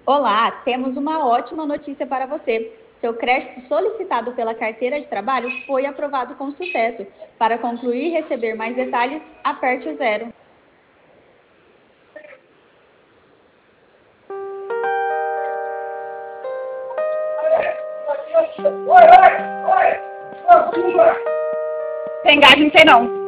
Olá, temos uma ótima notícia para você. Seu crédito solicitado pela carteira de trabalho foi aprovado com sucesso. Para concluir e receber mais detalhes, aperte o zero. Tem gás, não tem não.